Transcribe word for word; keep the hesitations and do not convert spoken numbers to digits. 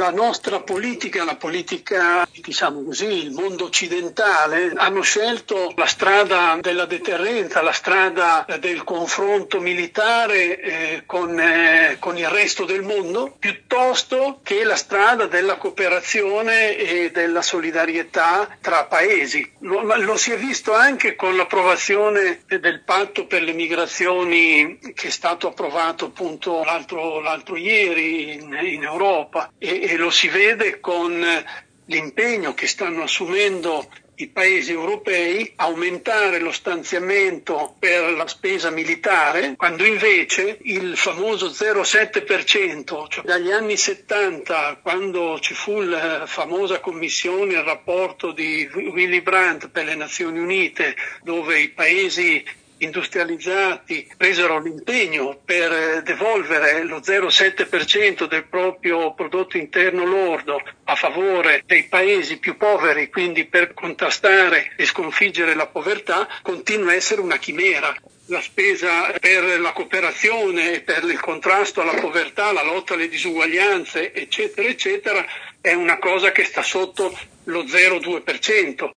la nostra politica, la politica, diciamo così, il mondo occidentale, hanno scelto la strada della deterrenza, la strada del confronto militare eh, con, eh, con il resto del mondo, piuttosto che la strada della cooperazione e della solidarietà tra paesi. Lo, lo si è visto anche con l'approvazione del patto per le migrazioni che è stato approvato appunto l'altro, l'altro ieri in, in Europa e, e lo si vede con l'impegno che stanno assumendo i paesi europei, aumentare lo stanziamento per la spesa militare, quando invece il famoso zero virgola sette per cento, cioè dagli anni settanta, quando ci fu la famosa commissione, il rapporto di Willy Brandt per le Nazioni Unite, dove i paesi industrializzati presero l'impegno per devolvere lo zero virgola sette per cento del proprio prodotto interno lordo a favore dei paesi più poveri, quindi per contrastare e sconfiggere la povertà, continua a essere una chimera. La spesa per la cooperazione e per il contrasto alla povertà, la lotta alle disuguaglianze, eccetera, eccetera, è una cosa che sta sotto lo zero virgola due per cento.